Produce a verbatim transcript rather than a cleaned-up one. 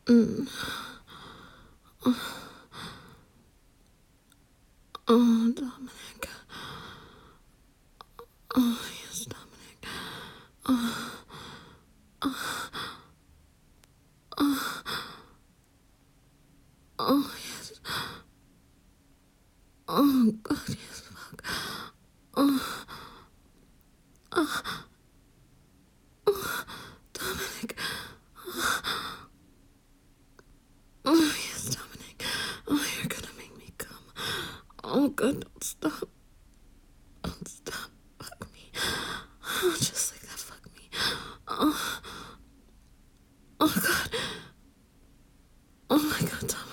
Mm. Oh, Dominic. Oh, yes, Dominic. Oh, oh, yes. Oh, God, yes, fuck. Oh, Dominic. Oh, yes, Dominic. Oh, you're gonna make me come. Oh, God, don't stop. Don't stop. Fuck me. Oh, just like that, fuck me. Oh, oh, God. Oh, my God, Dominic.